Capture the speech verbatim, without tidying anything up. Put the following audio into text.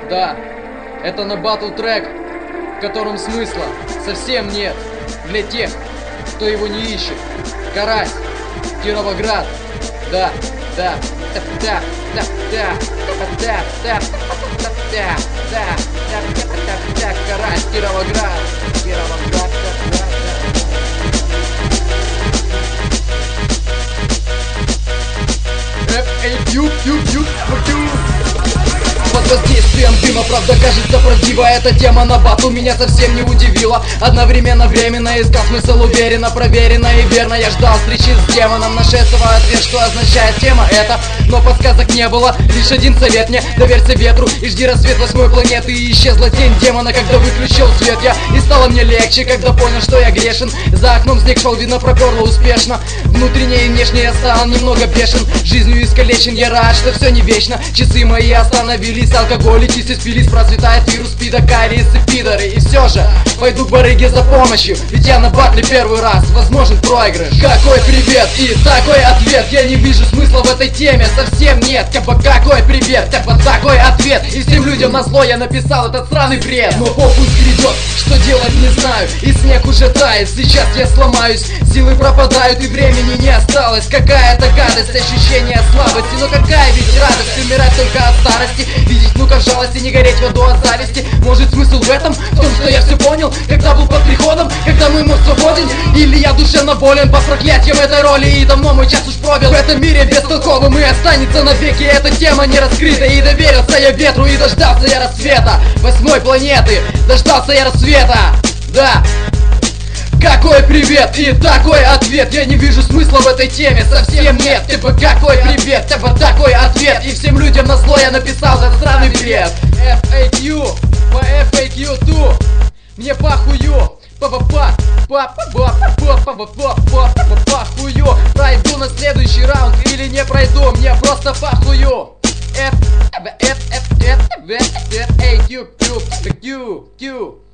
Да, это на батл трек, в котором смысла совсем нет для тех, кто его не ищет. Карась, Кировоград. Да, да, да, да, да, да, да, да, да, да, да, да, Карась, Кировоград, Кировоград, да, да. Эф эй кью, кью, кью, кью. Под воздействием дыма правда кажется правдива. Эта тема на батл меня совсем не удивила. Одновременно временно искал смысл уверенно, проверенно и верно. Я ждал встречи с демоном, нашествовал ответ, что означает тема эта. Но подсказок не было, лишь один совет мне: доверься ветру и жди рассвет восьмой планеты. И исчезла тень демона, когда выключил свет я. И стало мне легче, когда понял, что я грешен. За окном снег шел, видно проперло успешно. Внутренне и внешне я стал немного бешен. Жизнью искалечен, я рад, что все не вечно. Часы мои остановились, алкоголики все спились, процветает вирус спида, кариес и пидоры. И все же пойду к барыге за помощью, ведь я на батле первый раз, возможен проигрыш. Какой привет и такой ответ, я не вижу смысла в этой теме, совсем нет. Какой привет, вот такой ответ. И всем людям назло я написал этот сраный бред. Но попуск грядет, что делать не знаю, и снег уже тает, сейчас я сломаюсь. Силы пропадают и времени не осталось. Какая-то гадость, ощущение слабости. Но какая ведь радость, умирать только от старости. Видеть ну-ка в жалости, не гореть в аду от зависти. Может смысл в этом? В том, что я все понял, когда был под приходом, когда мой мозг свободен. Или я душевно болен по проклятиям этой роли, и давно мой час уж пробил. В этом мире бестолковым и останется навеки эта тема не раскрыта. И доверился я ветру, и дождался я рассвета восьмой планеты, дождался я рассвета. Да. Какой привет и такой ответ, я не вижу смысла в этой теме, совсем нет. Типа какой привет, типа такой ответ. И всем людям назло я написал этот сраный бред. эф эй кью, по эф эй кью два, мне похую. Па-па-па, па-па-па-па-па-па-па-па-па-па, похую. Пройду на следующий раунд или не пройду, мне просто похую. эф эй кью, кью, кью, кью.